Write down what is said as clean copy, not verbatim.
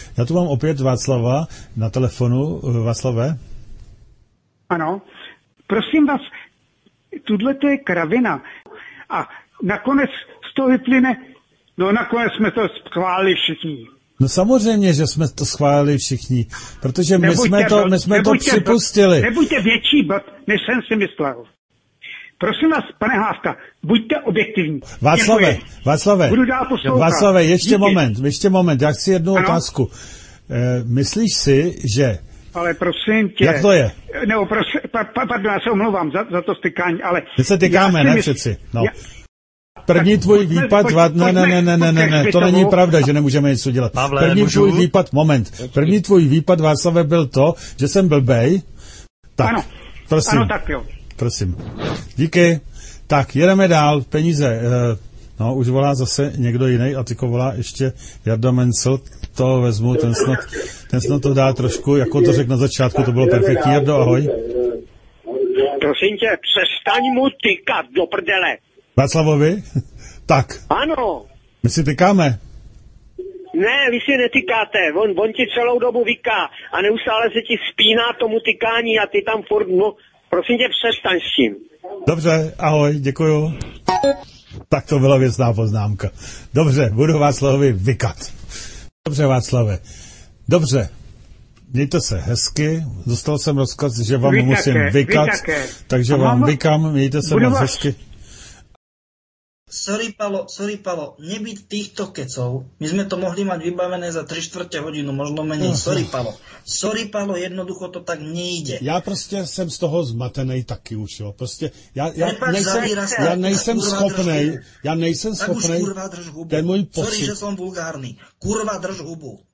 Já tu mám opět Václava na telefonu. Václave? Ano. Prosím vás, tuhle to je kravina. A nakonec z toho vyplyne, nakonec jsme to schválili všichni. No samozřejmě, že jsme to schválili všichni, protože my jsme to připustili. Nebuďte větší bod, než jsem si myslel. Prosím vás, pane Hlávka, buďte objektivní. Václave, budu dál poslouchat. Václave, ještě moment, já chci jednu otázku. Myslíš si, že... Ale prosím tě... Jak to je? Nebo pardon, já se omlouvám za to stykání, ale... My se tykáme, ne přeci, no. První tvůj výpad... Ne, to není pravda, že nemůžeme něco dělat. První tvůj výpad, Václave, byl to, že jsem blbej. Tak, ano, prosím. Ano, tak jo. Prosím. Díky. Tak, jedeme dál. Peníze. Už volá zase někdo jiný a tyko volá ještě Jarda Mencel. To vezmu, ten snad to dá trošku, jako to řekl na začátku, to bylo perfektní. Jardo, ahoj. Prosím tě, přestaň mu tykat do prdele. Václavovi? Tak. Ano. My si tykáme. Ne, vy si netykáte, on ti celou dobu vyká a neustále se ti spíná tomu tykání a ty tam furt, prosím tě, přestaň s tím. Dobře, ahoj, děkuju. Tak to byla věcná poznámka. Dobře, budu Václavovi vykat. Dobře, Václave. Dobře, mějte se hezky. Dostal jsem rozkaz, že vám musím vykat, takže vám vykám, mějte se moc hezky. Sorry, Palo, nebyť týchto kecov, my sme to mohli mať vybavené za 3/4 hodinu, možno menej. Sorry, Palo, jednoducho to tak nejde. Já prostě jsem z toho zmatenej taky už, jo. Prostě já nejsem schopnej, ten můj pocit. Sorry, že som vulgárny. Kurva, drž hubu.